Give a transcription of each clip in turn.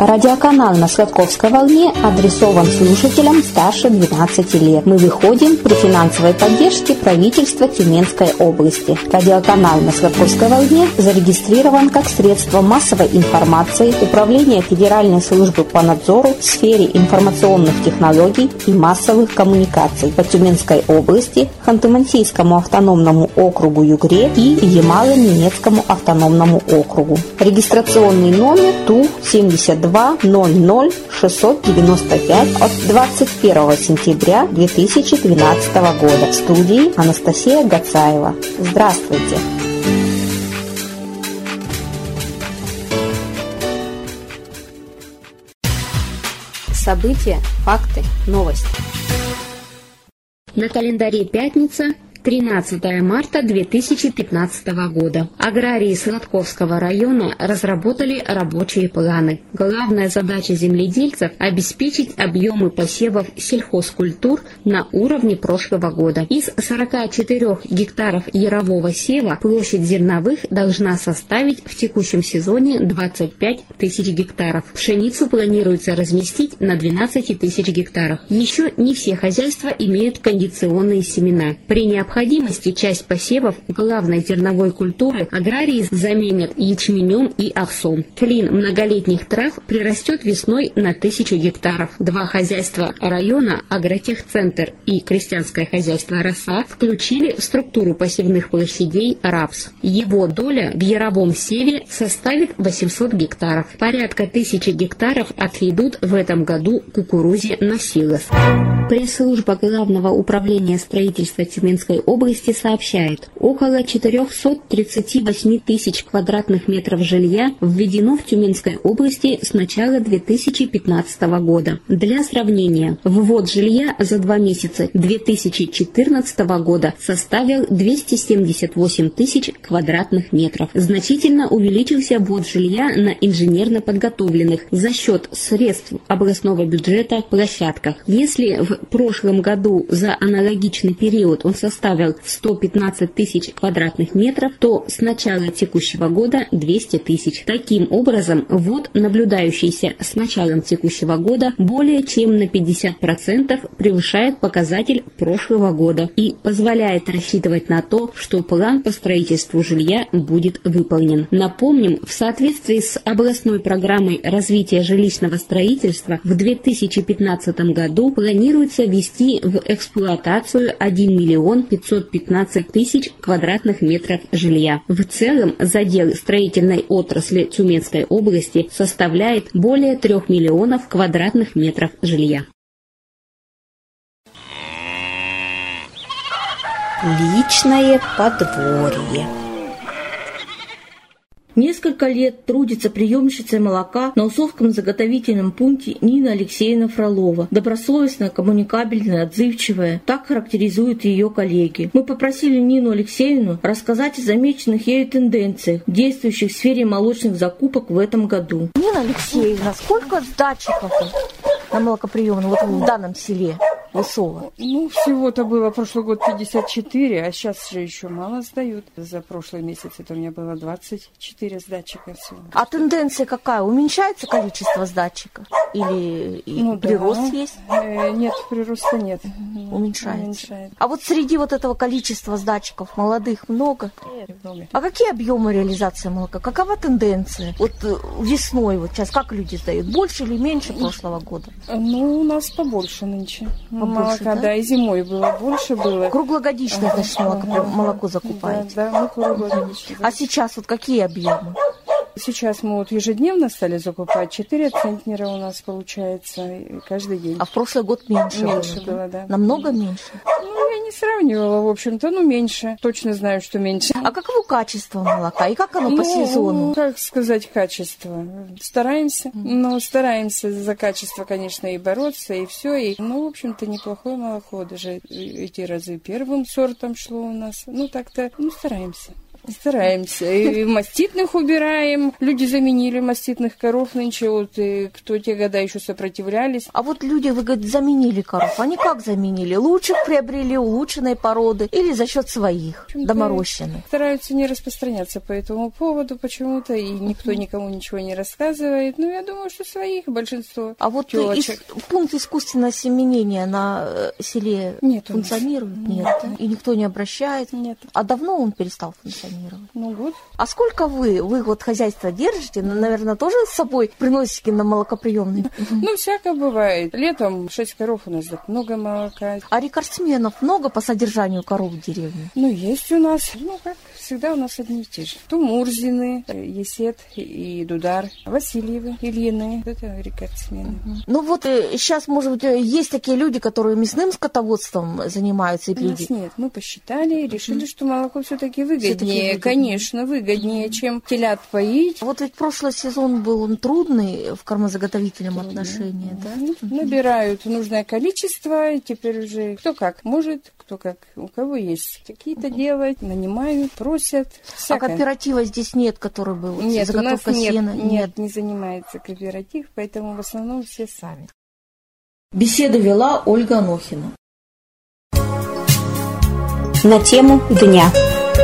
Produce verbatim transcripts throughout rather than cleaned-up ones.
Радиоканал на Сладковской волне адресован слушателям старше двенадцати лет. Мы выходим при финансовой поддержке правительства Тюменской области. Радиоканал на Сладковской волне зарегистрирован как средство массовой информации Управления Федеральной службы по надзору в сфере информационных технологий и массовых коммуникаций по Тюменской области, Ханты-Мансийскому автономному округу Югре и Ямало-Ненецкому автономному округу. Регистрационный номер Ту семьдесят два ноль ноль шестьсот девяносто пять от двадцать первого сентября две тысячи двенадцатого года. В студии Анастасия Гацаева. Здравствуйте! События, факты, новости. На календаре пятница, тринадцатое марта две тысячи пятнадцатого года. Аграрии Сладковского района разработали рабочие планы. Главная задача земледельцев – обеспечить объемы посевов сельхозкультур на уровне прошлого года. Из сорока четырёх гектаров ярового сева площадь зерновых должна составить в текущем сезоне двадцать пять тысяч гектаров. Пшеницу планируется разместить на двенадцать тысяч гектаров. Еще не все хозяйства имеют кондиционные семена. При необходимости необходимости часть посевов главной зерновой культуры аграрии заменят ячменем и овсом. Клин многолетних трав прирастет весной на тысячу гектаров. Два хозяйства района, Агротехцентр и крестьянское хозяйство «Роса», включили в структуру посевных площадей рапс. Его доля в яровом севе составит восемьсот гектаров. Порядка тысячи гектаров отведут в этом году кукурузе на силос. Пресс-служба Главного управления строительства Тюменской области сообщает, около четырехсот тридцати восьми тысяч квадратных метров жилья введено в Тюменской области с начала две тысячи пятнадцатого года. Для сравнения, ввод жилья за два месяца две тысячи четырнадцатого года составил двести семьдесят восемь тысяч квадратных метров. Значительно увеличился ввод жилья на инженерно подготовленных за счет средств областного бюджета площадках. Если в прошлом году за аналогичный период он составил сто пятнадцать тысяч квадратных метров, то с начала текущего года двести тысяч. Таким образом, ввод, наблюдающийся с началом текущего года, более чем на пятьдесят процентов превышает показатель прошлого года и позволяет рассчитывать на то, что план по строительству жилья будет выполнен. Напомним, в соответствии с областной программой развития жилищного строительства в две тысячи пятнадцатом году планируется ввести в эксплуатацию один миллион пятьсот пятнадцать тысяч квадратных метров жилья. В целом, задел строительной отрасли Тюменской области составляет более трех миллионов квадратных метров жилья. Личное подворье. Несколько лет трудится приемщицей молока на Усовском заготовительном пункте Нина Алексеевна Фролова. Добросовестная, коммуникабельная, отзывчивая. Так характеризуют ее коллеги. Мы попросили Нину Алексеевну рассказать о замеченных ею тенденциях, действующих в сфере молочных закупок в этом году. Нина Алексеевна, сколько датчиков на молокоприемном вот в данном селе Усово? Ну, всего-то было прошлый год пятьдесят четыре, а сейчас же еще мало сдают. За прошлый месяц это у меня было двадцать четыре сдатчика всего. А тенденция какая? Уменьшается количество сдатчиков? Или ну, прирост да. есть? Э, нет, прироста нет. Уменьшается. Уменьшается. А вот среди вот этого количества сдатчиков молодых много? Нет, много. А какие объемы реализации молока? Какова тенденция? Вот весной, вот сейчас как люди сдают? Больше или меньше прошлого года? Ну, у нас побольше нынче. Побольше, молока, да? да? И зимой было больше было. Круглогодичное, значит, молоко, ага. молоко закупаете? Да, да, мы круглогодичное. А сейчас вот какие объемы? Сейчас мы вот ежедневно стали закупать. четыре центнера у нас получается каждый день. А в прошлый год меньше? Меньше было, да. Намного меньше? Ну, я не сравнивала, в общем-то, ну, меньше. Точно знаю, что меньше. А каково качество молока? И как оно ну, по сезону? Как сказать качество? Стараемся. Mm. Ну, стараемся за качество, конечно, и бороться, и все. И, ну, в общем-то, неплохое молоко. Даже эти разы первым сортом шло у нас. Ну, так-то, ну, стараемся. Стараемся. И маститных убираем. Люди заменили маститных коров нынче, вот, и кто те года еще сопротивлялись. А вот люди, вы говорите, заменили коров. Они как заменили? Лучших приобрели, улучшенной породы или за счет своих, доморощенных? Стараются не распространяться по этому поводу почему-то, и никто никому ничего не рассказывает. Ну, я думаю, что своих большинство. А вот ис- пункт искусственного осеменения на селе нет, функционирует? Нет. Нет. И никто не обращает? Нет. А давно он перестал функционировать? Ну, год. А сколько вы, вы вот хозяйство держите? Наверное, тоже с собой приносите на молокоприемный? Ну, всякое бывает. Летом шесть коров у нас, так много молока. А рекордсменов много по содержанию коров в деревне? Ну, есть у нас. Ну, как всегда у нас одни и те же. Тумурзины, Есет и Дудар, Васильевы, Ильины. Это рекордсмены. Угу. Ну, вот сейчас, может быть, есть такие люди, которые мясным скотоводством занимаются? И у нас нет. Мы посчитали и решили, что молоко все-таки выгоднее. Все-таки выгоднее. Конечно, выгоднее, чем телят поить. Вот ведь прошлый сезон был он трудный в кормозаготовительном трудный. отношении, да? да? Набирают нужное количество, и теперь уже кто как может, кто как, у кого есть какие-то uh-huh. делать, нанимают, просят. Всякое. А кооператива здесь нет, который был? Нет, у нас нет, сена? нет, нет, не занимается кооператив, поэтому в основном все сами. Беседу вела Ольга Анохина. На тему дня.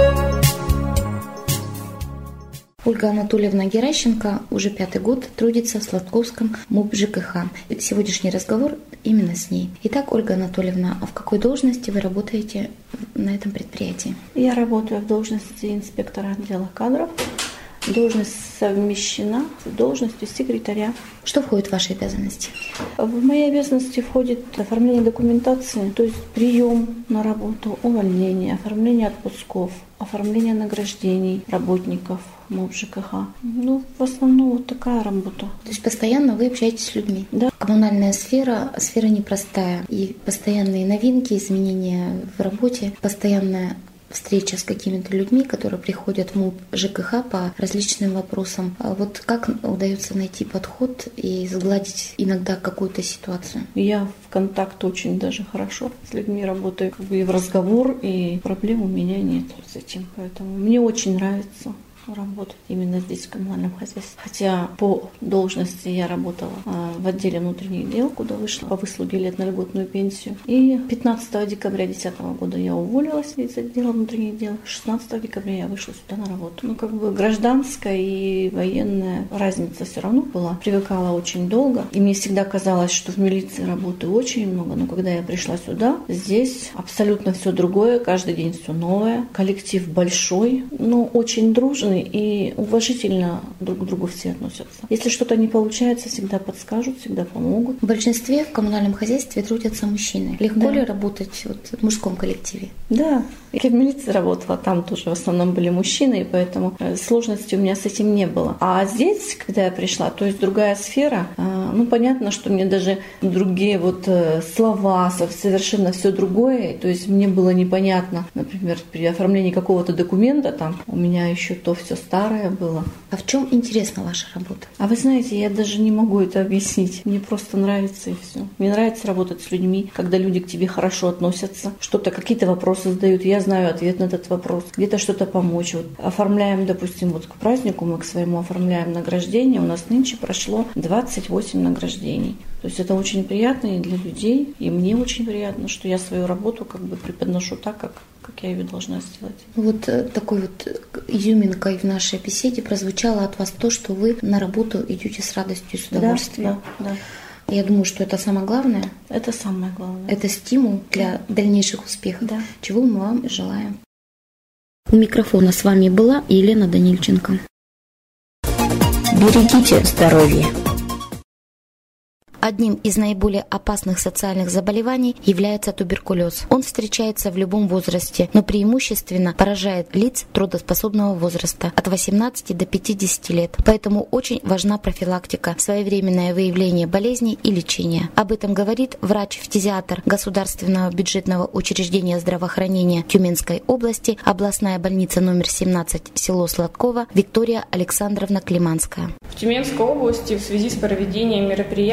Ольга Анатольевна Геращенко уже пятый год трудится в Сладковском МУП ЖКХ. Сегодняшний разговор именно с ней. Итак, Ольга Анатольевна, а в какой должности вы работаете на этом предприятии? Я работаю в должности инспектора отдела кадров. Должность совмещена с должностью секретаря. Что входит в ваши обязанности? В мои обязанности входит оформление документации, то есть прием на работу, увольнение, оформление отпусков, оформление награждений работников МУП ЖКХ. Ну, в основном вот такая работа. То есть постоянно вы общаетесь с людьми? Да. Коммунальная сфера, сфера непростая. И постоянные новинки, изменения в работе, постоянная встреча с какими-то людьми, которые приходят в МУП ЖКХ по различным вопросам. А вот как удается найти подход и сгладить иногда какую-то ситуацию? Я в контакт очень даже хорошо с людьми работаю, как бы и в разговор, и проблем у меня нет с этим. Поэтому мне очень нравится работать именно здесь, в коммунальном хозяйстве. Хотя по должности я работала в отделе внутренних дел, куда вышла по выслуге лет на льготную пенсию. И пятнадцатого декабря две тысячи десятого года я уволилась из отдела внутренних дел. шестнадцатого декабря я вышла сюда на работу. Ну, как бы гражданская и военная разница все равно была. Привыкала очень долго. И мне всегда казалось, что в милиции работы очень много. Но когда я пришла сюда, здесь абсолютно все другое. Каждый день все новое. Коллектив большой, но очень дружный. И уважительно друг к другу все относятся. Если что-то не получается, всегда подскажут, всегда помогут. В большинстве в коммунальном хозяйстве трудятся мужчины. Легко да. ли работать вот в мужском коллективе? Да. Я в милиции работала, там тоже в основном были мужчины, и поэтому сложностей у меня с этим не было. А здесь, когда я пришла, то есть другая сфера, ну, понятно, что мне даже другие вот слова, совершенно все другое, то есть мне было непонятно, например, при оформлении какого-то документа, там у меня еще то все старое было. А в чем интересна ваша работа? А вы знаете, я даже не могу это объяснить. Мне просто нравится и все. Мне нравится работать с людьми, когда люди к тебе хорошо относятся, что-то, какие-то вопросы задают. Я знаю ответ на этот вопрос. Где-то что-то помочь. Вот оформляем, допустим, вот к празднику мы к своему оформляем награждение. У нас нынче прошло двадцать восемь награждений. То есть это очень приятно и для людей, и мне очень приятно, что я свою работу как бы преподношу так, как как я ее должна сделать. Вот такой вот изюминкой в нашей беседе прозвучало от вас то, что вы на работу идете с радостью и с удовольствием. Да, да, да. Я думаю, что это самое главное. Это самое главное. Это стимул для да. дальнейших успехов, да. чего мы вам желаем. У микрофона с вами была Елена Данильченко. Берегите здоровье. Одним из наиболее опасных социальных заболеваний является туберкулез. Он встречается в любом возрасте, но преимущественно поражает лиц трудоспособного возраста от восемнадцати до пятидесяти лет. Поэтому очень важна профилактика, своевременное выявление болезней и лечение. Об этом говорит врач-фтизиатр Государственного бюджетного учреждения здравоохранения Тюменской области, областная больница номер семнадцать, село Сладково, Виктория Александровна Климанская. В Тюменской области в связи с проведением мероприятий по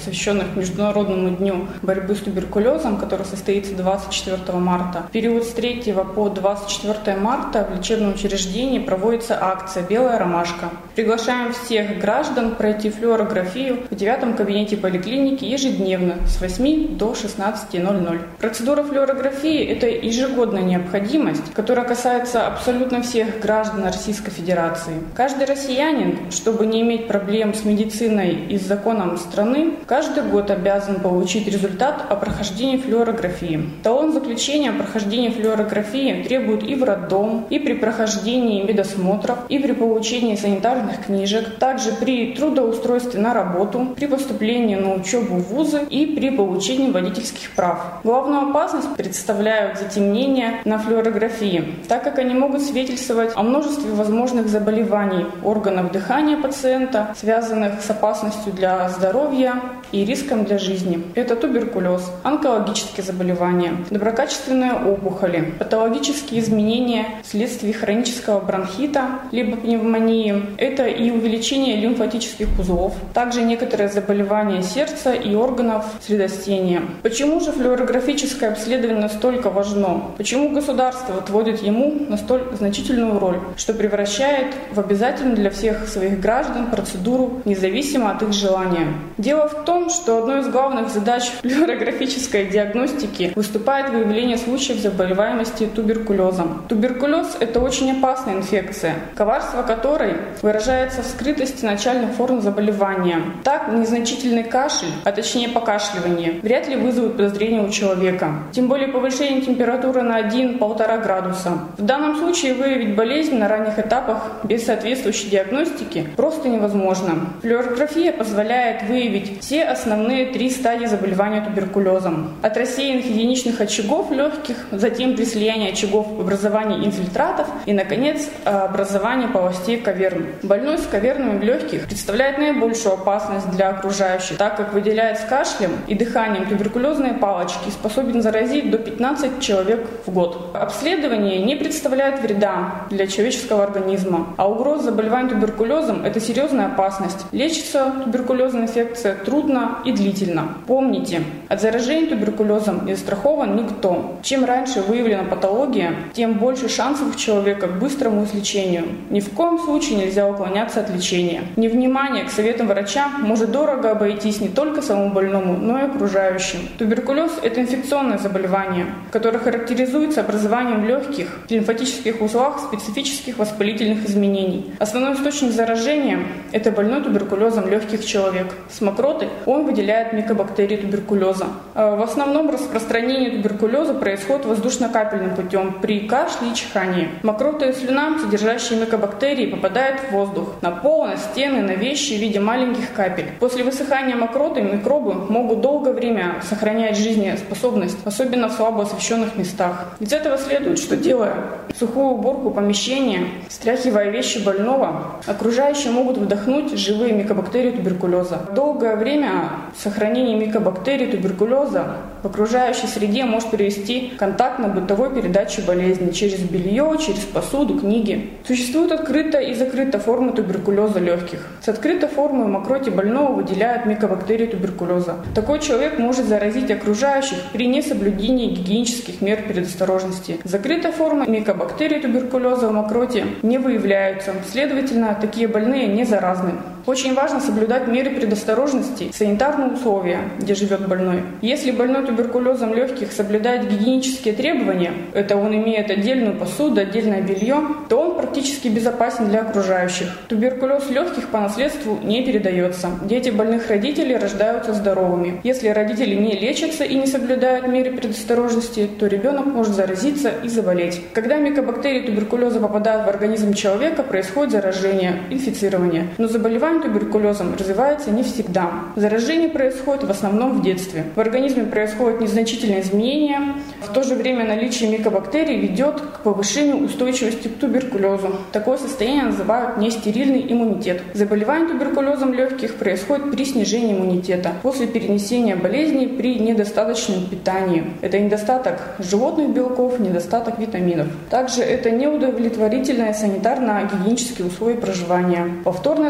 посвященных Международному дню борьбы с туберкулезом, который состоится двадцать четвёртого марта. В период с третьего по двадцать четвёртое марта в лечебном учреждении проводится акция «Белая ромашка». Приглашаем всех граждан пройти флюорографию в девятом кабинете поликлиники ежедневно с восьми до шестнадцати ноль-ноль. Процедура флюорографии – это ежегодная необходимость, которая касается абсолютно всех граждан Российской Федерации. Каждый россиянин, чтобы не иметь проблем с медициной и с законом страны, каждый год обязан получить результат о прохождении флюорографии. Талон заключения о прохождении флюорографии требуют и в роддом, и при прохождении медосмотров, и при получении санитарных книжек, также при трудоустройстве на работу, при поступлении на учебу в вузы и при получении водительских прав. Главную опасность представляют затемнения на флюорографии, так как они могут свидетельствовать о множестве возможных заболеваний органов дыхания пациента, связанных с опасностью для здоровья и риском для жизни. Это туберкулез, онкологические заболевания, доброкачественные опухоли, патологические изменения вследствие хронического бронхита либо пневмонии. Это и увеличение лимфатических узлов, также некоторые заболевания сердца и органов средостения. Почему же флюорографическое обследование настолько важно? Почему государство отводит ему настолько значительную роль, что превращает в обязательную для всех своих граждан процедуру, независимо от их желания? Дело в том, что одной из главных задач флюорографической диагностики выступает выявление случаев заболеваемости туберкулезом. Туберкулез – это очень опасная инфекция, коварство которой выражается в скрытости начальных форм заболевания. Так, незначительный кашель, а точнее покашливание, вряд ли вызовет подозрение у человека. Тем более повышение температуры на один-полтора градуса. В данном случае выявить болезнь на ранних этапах без соответствующей диагностики просто невозможно. Флюорография позволяет выявить все основные три стадии заболевания туберкулезом. От рассеянных единичных очагов легких, затем при слиянии очагов образования инфильтратов и, наконец, образование полостей каверн. Больной с кавернами в легких представляет наибольшую опасность для окружающих, так как выделяет с кашлем и дыханием туберкулезные палочки и способен заразить до пятнадцати человек в год. Обследование не представляет вреда для человеческого организма, а угроза заболевания туберкулезом – это серьезная опасность. Лечится туберкулезная инфекция трудно и длительно. Помните, от заражения туберкулезом не застрахован никто. Чем раньше выявлена патология, тем больше шансов у человека к быстрому излечению. Ни в коем случае нельзя уклоняться от лечения. Невнимание к советам врача может дорого обойтись не только самому больному, но и окружающим. Туберкулез – это инфекционное заболевание, которое характеризуется образованием в легких, лимфатических узлах специфических воспалительных изменений. Основной источник заражения – это больной туберкулезом легких человек. С мокроты он выделяет микобактерии туберкулеза. В основном распространение туберкулеза происходит воздушно-капельным путем при кашле и чихании. Мокрота и слюна, содержащие микобактерии, попадают в воздух, на пол, на стены, на вещи в виде маленьких капель. После высыхания мокроты микробы могут долгое время сохранять жизнеспособность, особенно в слабо освещенных местах. Из этого следует, что делая сухую уборку помещения, стряхивая вещи больного, окружающие могут вдохнуть живые микобактерии туберкулеза. Долгое время сохранение микобактерий туберкулеза в окружающей среде может привести к контактно-бытовой передаче болезни через белье, через посуду, книги. Существует открытая и закрытая формы туберкулеза легких. С открытой формой в мокроте больного выделяют микобактерии туберкулеза. Такой человек может заразить окружающих при несоблюдении гигиенических мер предосторожности. Закрытая форма микобактерий туберкулеза в мокроте не выявляются. Следовательно, такие больные не заразны. Очень важно соблюдать меры предосторожности, санитарные условия, где живет больной. Если больной туберкулезом легких соблюдает гигиенические требования, это он имеет отдельную посуду, отдельное белье, то он практически безопасен для окружающих. Туберкулез легких по наследству не передается. Дети больных родителей рождаются здоровыми. Если родители не лечатся и не соблюдают меры предосторожности, то ребенок может заразиться и заболеть. Когда микобактерии туберкулеза попадают в организм человека, происходит заражение, инфицирование. Но заболевание туберкулезом развивается не всегда. Заражение происходит в основном в детстве. В организме происходят незначительные изменения. В то же время наличие микобактерий ведет к повышению устойчивости к туберкулезу. Такое состояние называют нестерильный иммунитет. Заболевание туберкулезом легких происходит при снижении иммунитета после перенесения болезни при недостаточном питании. Это недостаток животных белков, недостаток витаминов. Также это неудовлетворительные санитарно-гигиенические условия проживания. Повторное заражение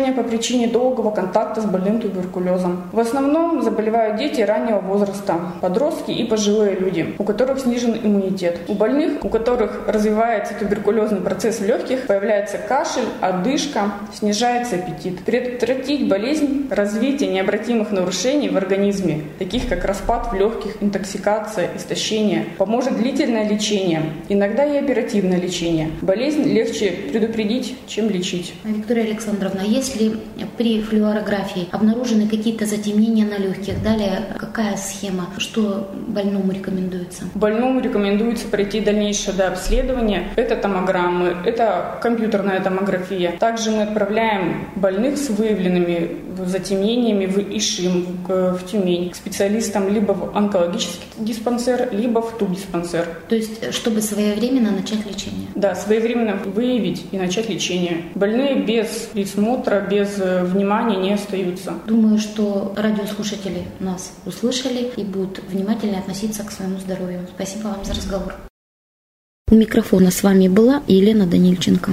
обслуживания по причине долгого контакта с больным туберкулезом. В основном заболевают дети раннего возраста, подростки и пожилые люди, у которых снижен иммунитет. У больных, у которых развивается туберкулезный процесс в легких, появляется кашель, одышка, снижается аппетит. Предотвратить болезнь, развитие необратимых нарушений в организме, таких как распад в легких, интоксикация, истощение, поможет длительное лечение, иногда и оперативное лечение. Болезнь легче предупредить, чем лечить. Виктория Александровна, если при флюорографии обнаружены какие-то затемнения на легких, далее какая схема, что больному рекомендуется? Больному рекомендуется пройти дальнейшее дообследование. Это томограммы, это компьютерная томография. Также мы отправляем больных с выявленными затемнениями в ИШИМ, в Тюмень, к специалистам либо в онкологический диспансер, либо в тубдиспансер. То есть, чтобы своевременно начать лечение? Да, своевременно выявить и начать лечение. Больные без присмотра, без внимания не остаются. Думаю, что радиослушатели нас услышали и будут внимательно относиться к своему здоровью. Спасибо вам за разговор. У микрофона с вами была Елена Данильченко.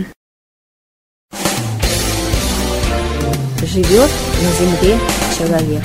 Живет на земле человек.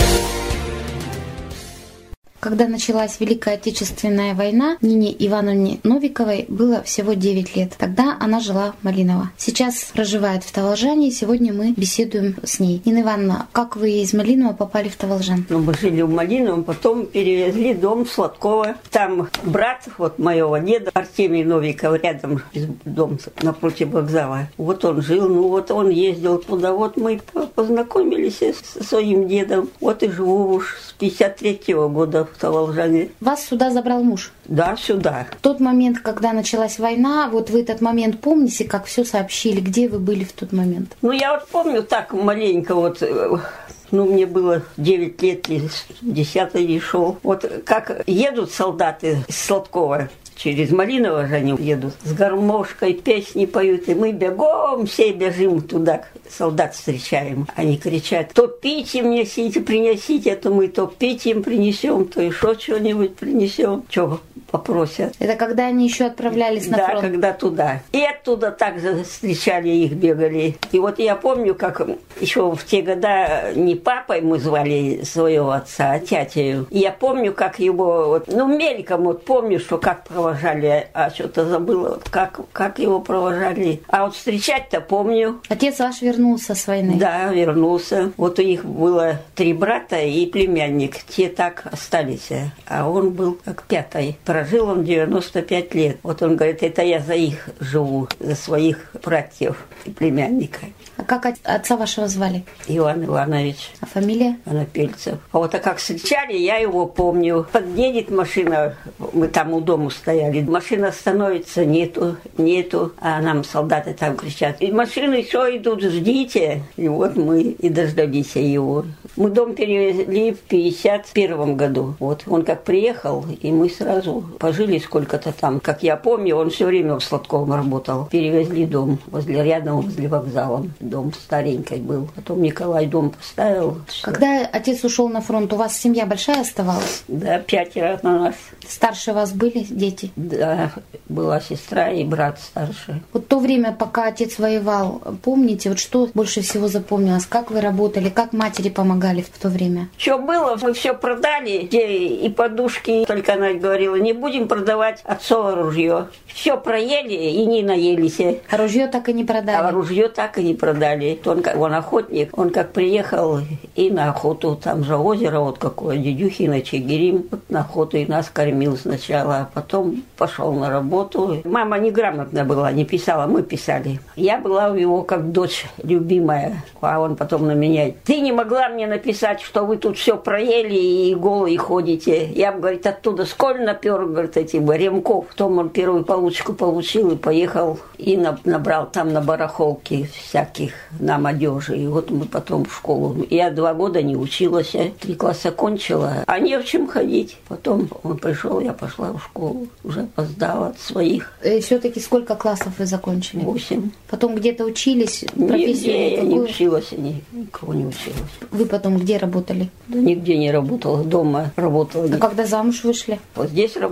Когда началась Великая Отечественная война, Нине Ивановне Новиковой было всего девять лет. Тогда она жила в Малиново. Сейчас проживает в Таволжане, и сегодня мы беседуем с ней. Нина Ивановна, как вы из Малинова попали в Таволжан? Ну, мы жили в Малиновом, потом перевезли дом в Сладково. Там брат вот моего деда, Артемий Новиков, рядом дом напротив вокзала. Вот он жил, ну вот он ездил туда. Вот мы познакомились со своим дедом. Вот и живу уж с пятьдесят третьего года в Таволжане. Вас сюда забрал муж? Да, сюда. В тот момент, когда началась война, вот вы этот момент помните, как все сообщили? Где вы были в тот момент? Ну, я вот помню так маленько вот... Ну, мне было девять лет, десятый не шел. Вот как едут солдаты из Сладкова, через Малиново же они едут, с гармошкой песни поют, и мы бегом, все бежим туда, солдат встречаем. Они кричат: то пить им несите, принесите, то мы то пить им принесем, то еще что-нибудь принесем, что попросят. Это когда они еще отправлялись на да, фронт? Да, когда туда. И оттуда также встречали их, бегали. И вот я помню, как еще в те года не папой мы звали своего отца, а тятею. И я помню, как его, вот, ну, мельком вот помню, что как провожали, а что-то забыла, вот, как, как его провожали. А вот встречать-то помню. Отец ваш вернулся с войны? Да, вернулся. Вот у них было три брата и племянник. Те так остались. А он был как пятый. Прожил он девяносто пять лет. Вот он говорит, это я за их живу, за своих братьев и племянника. А как отца вашего звали? Иван Иванович. А фамилия? Анапельцев. А вот а как встречали, я его помню. Подъедет машина, мы там у дома стояли. Машина становится, нету, нету. А нам солдаты там кричат: и машины еще идут, ждите. И вот мы и дождались его. Мы дом перевезли в пятьдесят первом году. Вот он как приехал, и мы сразу пожили сколько-то там. Как я помню, он все время в Сладковом работал. Перевезли дом возле, рядом возле вокзала. Дом старенький был. Потом Николай дом поставил. Когда отец ушел на фронт, у вас семья большая оставалась? Да, пятеро на нас. Старше вас были дети? Да, была сестра и брат старший. Вот то время, пока отец воевал, помните, вот что больше всего запомнилось? Как вы работали, как матери помогали в то время? Что было, мы все продали, и подушки. Только она говорила, не будем продавать отцово ружье. Все проели и не наелись. А ружье так и не продали? А ружье так и не продали. Он, он охотник, он как приехал и на охоту, там же озеро вот какое, Дедюхино, Чигирим, вот на охоту и нас кормил сначала, а потом пошел на работу. Мама неграмотная была, не писала, мы писали. Я была у него как дочь любимая, а он потом на меня: ты не могла мне написать, что вы тут все проели и голые ходите. Я, говорит, оттуда сколь напер, говорит, эти ремков. Потом он первую получку получил и поехал и набрал там на барахолке всяких нам одежи. И вот мы потом в школу. Я два года не училась, три класса кончила, а не в чем ходить. Потом он пришел, я пошла в школу, уже опоздала от своих. И все-таки сколько классов вы закончили? Восемь. Потом где-то учились? Нигде я не училась, ни, никого не училась. Вы потом где работали? Да нигде не работала, дома работала. А когда замуж вышли? Вот здесь работала.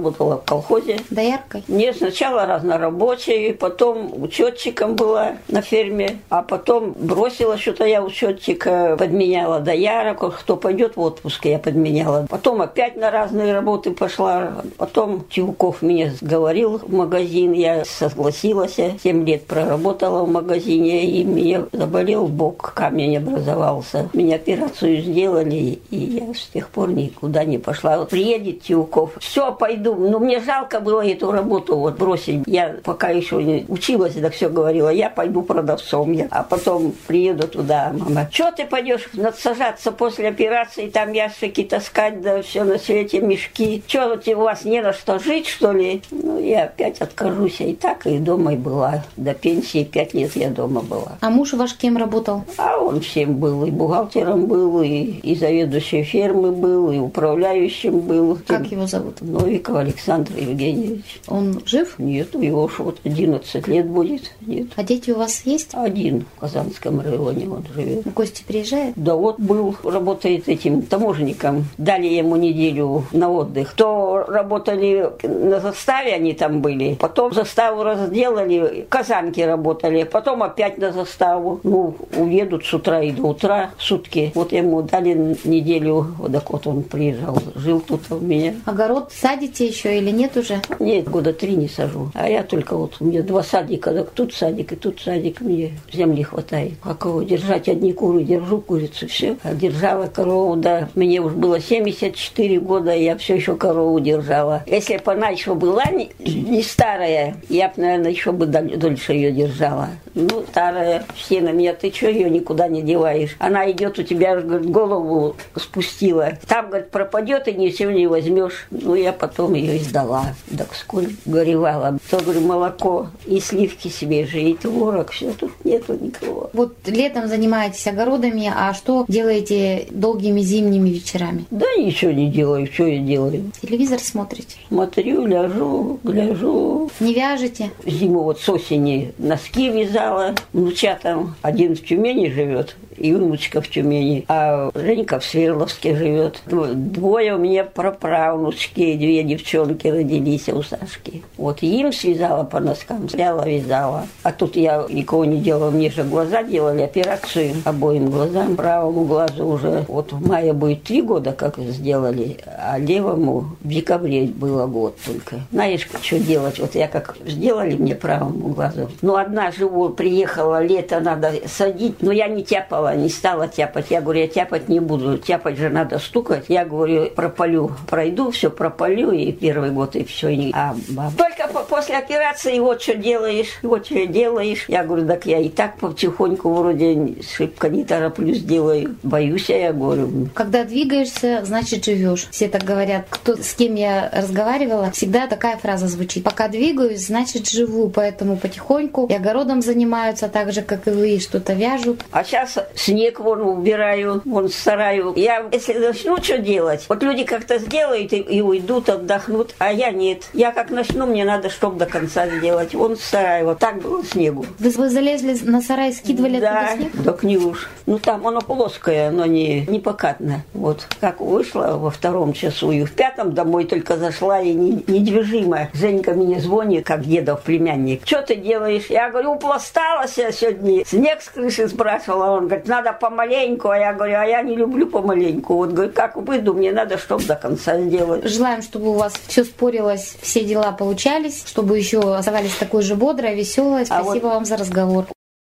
работала в колхозе. Дояркой? Нет, сначала разнорабочей, потом учетчиком была на ферме, а потом бросила что-то я учетчика, подменяла доярок, кто пойдет в отпуск, я подменяла. Потом опять на разные работы пошла, потом Тюков меня сговорил в магазин, я согласилась, семь лет проработала в магазине, и мне заболел бок, камень образовался. Меня операцию сделали, и я с тех пор никуда не пошла. Вот приедет Тюков, все, пойду. Но мне жалко было эту работу вот бросить. Я пока еще не училась, так все говорила, я пойду продавцом. Я. А потом приеду туда, мама, что ты пойдешь надсажаться после операции, там ящики таскать, да все на свете, мешки. Что, у вас не на что жить, что ли? Ну, я опять откажусь. И так, и дома и была. До пенсии пять лет я дома была. А муж ваш кем работал? А он всем был. И бухгалтером был, и, и заведующей фермы был, и управляющим был. Как его зовут? Новиков Александр Евгеньевич. Он жив? Нет, его уж вот одиннадцать лет будет. Нет. А дети у вас есть? Один в Казанском районе он живет. В гости приезжает? Да вот был, работает этим таможенником. Дали ему неделю на отдых. То работали на заставе, они там были. Потом заставу разделали, казанки работали. Потом опять на заставу. Ну, уедут с утра и до утра, сутки. Вот ему дали неделю, вот так вот он приезжал, жил тут у меня. Огород садите еще или нет уже? Нет, года три не сажу. А я только вот, у меня два садика, так тут садик и тут садик, мне земли хватает. А кого держать? Одни куры держу, курицу, все. А держала корову, да, мне уж было семьдесят четыре года, я все еще корову держала. Если бы она еще была не, не старая, я бы, наверное, еще бы дольше ее держала. Ну, старая, все на меня, ты что ее никуда не деваешь? Она идет, у тебя, говорит, голову спустила. Там, говорит, пропадет и ничего не возьмешь. Ну, я потом ее издала. Так сколько горевала. То, говорю, молоко и сливки свежие, и творог, все, тут нету никого. Вот летом занимаетесь огородами, а что делаете долгими зимними вечерами? Да ничего не делаю, что я делаю? Телевизор смотрите? Смотрю, ляжу, гляжу. Не вяжете? Зиму вот с осени носки вязала, внучатам. Один в Тюмени живет, и внучка в Тюмени, а Женька в Свердловске живет. Двое у меня праправнучки, две девчонки родились у Сашки. Вот им связала по носкам, взяла, вязала. А тут я никого не делала, мне же глаза делали, операцию обоим глазам. Правому глазу уже вот в мае будет три года, как сделали, а левому в декабре было год только. Знаешь, что делать? Вот я как сделали мне правому глазу. Ну, одна живу, приехала, лето надо садить, но я не тяпала, не стала тяпать. Я говорю, я тяпать не буду, тяпать же надо стукать. Я говорю, пропалю, пройду, все пропалю, и первый год, и все. А, а только по- после операции вот что делаешь, вот что делаешь. Я говорю, так я и так потихоньку вроде шибко не тороплюсь, делаю. Боюсь, я говорю. Когда двигаешься, значит живешь. Все так говорят. Кто, с кем я разговаривала, всегда такая фраза звучит. Пока двигаюсь, значит живу, поэтому потихоньку и огородом занимаются так же, как и вы, и что-то вяжут. А сейчас снег вон убираю, вон в сараю. Я, если начну что делать, вот люди как-то сделают и, и уйдут, отдохнут, а я нет. Я как начну, мне надо, чтобы до конца сделать. Вон в сарае, вот так было снегу. Вы, вы залезли на сарай, скидывали да, оттуда снег? Да, к нему уж. Ну там оно плоское, но не, не покатное. Вот как вышла во втором часу и в пятом домой только зашла и не, недвижимая. Женька мне звонит, как дедов племянник. Что ты делаешь? Я говорю, упласталась я сегодня. Снег с крыши спрашивала. Он говорит, надо помаленьку. А я говорю, а я не люблю помаленьку. Вот говорит, как выйду, мне надо, чтобы до конца сделать. Желаем, чтобы у вас все спорилось, все дела получались, чтобы еще оставались такой же бодрой, веселой. Спасибо а вот... вам за разговор.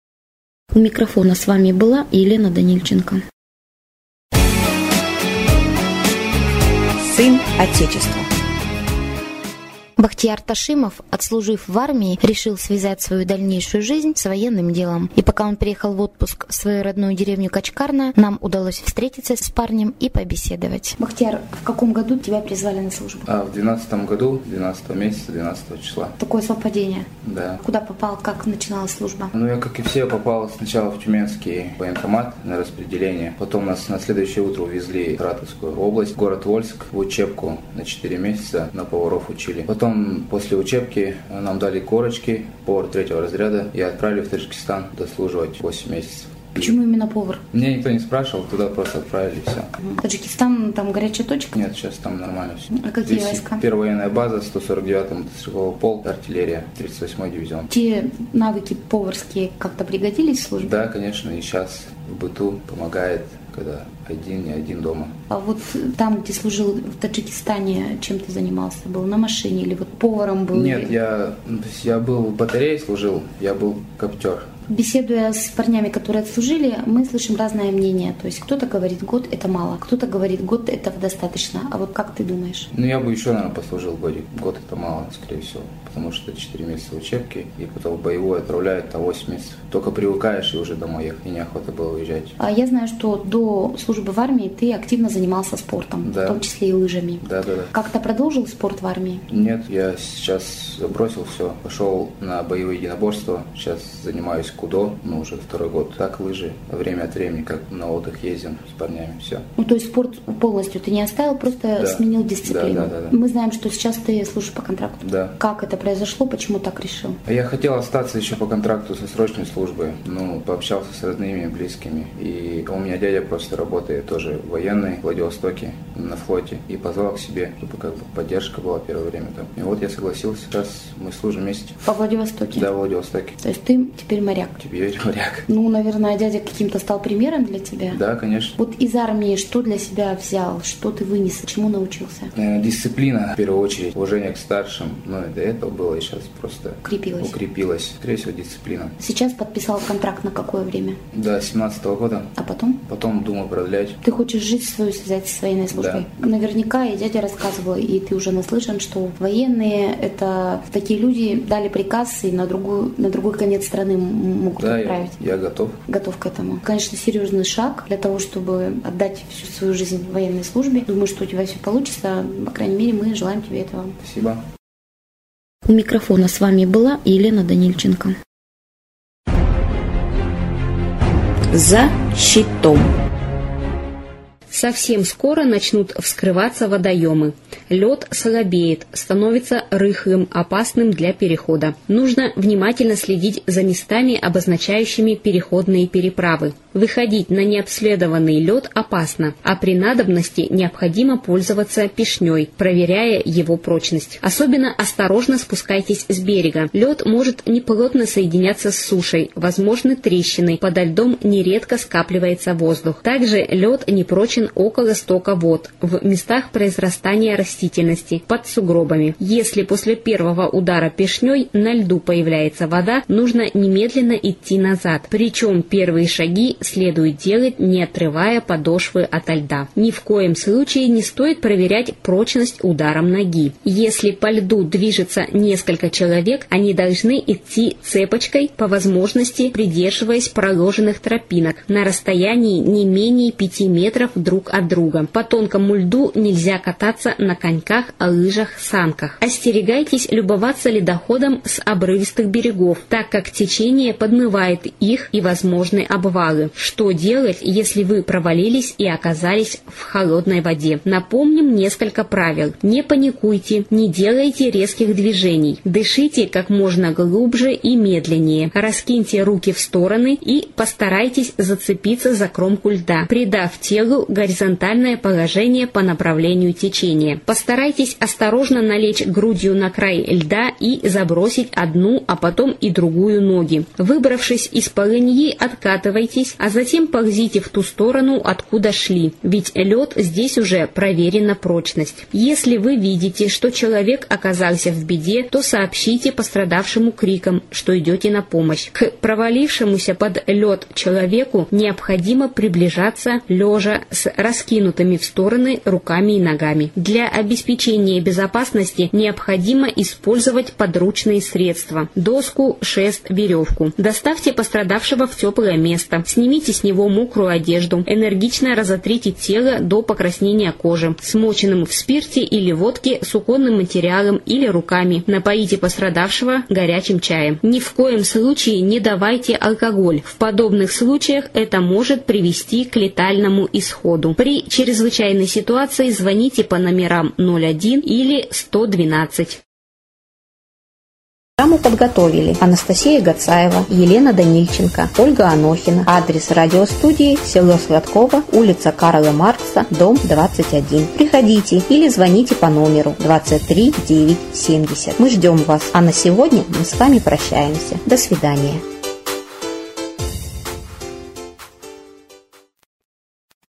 У микрофона с вами была Елена Данильченко. Сын Отечества. Бахтияр Ташимов, отслужив в армии, решил связать свою дальнейшую жизнь с военным делом. И пока он приехал в отпуск в свою родную деревню Качкарна, нам удалось встретиться с парнем и побеседовать. Бахтияр, в каком году тебя призвали на службу? А, в двенадцатом году, двенадцатого месяца, двенадцатого числа. Такое совпадение? Да. Куда попал, как начиналась служба? Ну, я, как и все, попал сначала в Тюменский военкомат на распределение. Потом нас на следующее утро увезли в Саратовскую область, город Вольск, в учебку на четыре месяца, на поваров учили. Потом после учебки нам дали корочки, повар третьего разряда, и отправили в Таджикистан дослуживать восемь месяцев. Почему именно повар? Меня никто не спрашивал, туда просто отправили, и все. Таджикистан, там горячая точка? Нет, сейчас там нормально все. А какие Здесь войска? Первая военная база, сто сорок девятый мотострелковый полк, артиллерия, тридцать восьмой дивизион. Те навыки поварские как-то пригодились в службе? Да, конечно, и сейчас в быту помогает, когда один, не один дома. А вот там, где служил в Таджикистане, чем ты занимался? Был на машине или вот поваром был? Нет, или... я, я был в батарее служил, я был коптер. Беседуя с парнями, которые отслужили, мы слышим разное мнение. То есть кто-то говорит, год это мало, кто-то говорит, год этого достаточно. А вот как ты думаешь? Ну, я бы еще, наверное, послужил годик. Год это мало, скорее всего. Потому что четыре месяца учебки, и потом в боевой отправляют, а восемь месяцев. Только привыкаешь и уже домой ехать, и неохота было уезжать. А я знаю, что до службы в армии ты активно занимался спортом, да. в том числе и лыжами. Да, да, да. Как-то продолжил спорт в армии? Нет, я сейчас бросил все, пошел на боевые единоборства. Сейчас занимаюсь кудо, ну, уже второй год. Так, лыжи, время от времени, как на отдых ездим с парнями, все. Ну, то есть спорт полностью ты не оставил, просто да. сменил дисциплину. Да, да, да, да. Мы знаем, что сейчас ты служишь по контракту. Да. Как это произошло, почему так решил? Я хотел остаться еще по контракту со срочной службой, ну, пообщался с родными, близкими. И у меня дядя просто работает тоже военный в Владивостоке, на флоте, и позвал к себе, чтобы как бы поддержка была первое время там. И вот я согласился, сейчас мы служим вместе. По Владивостоке? Да, в Владивостоке. То есть ты теперь моряк? Теперь моряк. Ну, наверное, дядя каким-то стал примером для тебя? Да, конечно. Вот из армии что для себя взял, что ты вынес, чему научился? Э, дисциплина, в первую очередь, уважение к старшим. Ну, и до этого было, и сейчас просто укрепилась. Укрепилась. Скорее всего, дисциплина. Сейчас подписал контракт на какое время? До семнадцатого года. А потом? Потом думаю продлять. Ты хочешь жизнь свою связать с военной службой? Да. Наверняка и дядя рассказывал, и ты уже наслышан, что военные — это такие люди, дали приказ, и на, другую, на другой конец страны могут да, отправить. Я, я готов. Готов к этому. Конечно, серьезный шаг для того, чтобы отдать всю свою жизнь военной службе. Думаю, что у тебя все получится. По крайней мере, мы желаем тебе этого. Спасибо. У микрофона с вами была Елена Данильченко. За щитом. Совсем скоро начнут вскрываться водоемы. Лед слабеет, становится рыхлым, опасным для перехода. Нужно внимательно следить за местами, обозначающими переходные переправы. Выходить на необследованный лед опасно, а при надобности необходимо пользоваться пешней, проверяя его прочность. Особенно осторожно спускайтесь с берега. Лед может неплотно соединяться с сушей, возможны трещины, подо льдом нередко скапливается воздух. Также лед не прочен около стока вод, в местах произрастания растительности, под сугробами. Если после первого удара пешней на льду появляется вода, нужно немедленно идти назад. Причем первые шаги следует делать, не отрывая подошвы ото льда. Ни в коем случае не стоит проверять прочность ударом ноги. Если по льду движется несколько человек, они должны идти цепочкой, по возможности придерживаясь проложенных тропинок, на расстоянии не менее пяти метров друг от друга. По тонкому льду нельзя кататься на коньках, лыжах, санках. Остерегайтесь любоваться ледоходом с обрывистых берегов, так как течение подмывает их и возможны обвалы. Что делать, если вы провалились и оказались в холодной воде? Напомним несколько правил. Не паникуйте, не делайте резких движений. Дышите как можно глубже и медленнее. Раскиньте руки в стороны и постарайтесь зацепиться за кромку льда, придав телу горизонтальное положение по направлению течения. Постарайтесь осторожно налечь грудью на край льда и забросить одну, а потом и другую ноги. Выбравшись из полыньи, откатывайтесь, а затем ползите в ту сторону, откуда шли, ведь лед здесь уже проверен на прочность. Если вы видите, что человек оказался в беде, то сообщите пострадавшему криком, что идете на помощь. К провалившемуся под лед человеку необходимо приближаться лежа с раскинутыми в стороны руками и ногами. Для обеспечения безопасности необходимо использовать подручные средства – доску, шест, веревку. Доставьте пострадавшего в теплое место. Снимите с него мокрую одежду. Энергично разотрите тело до покраснения кожи. Смоченным в спирте или водке суконным материалом или руками. Напоите пострадавшего горячим чаем. Ни в коем случае не давайте алкоголь. В подобных случаях это может привести к летальному исходу. При чрезвычайной ситуации звоните по номерам ноль один или сто двенадцать. Программу подготовили Анастасия Гацаева, Елена Данильченко, Ольга Анохина. Адрес радиостудии: село Сладково, улица Карла Маркса, дом двадцать один. Приходите или звоните по номеру двадцать три девятьсот семьдесят. Мы ждем вас. А на сегодня мы с вами прощаемся. До свидания.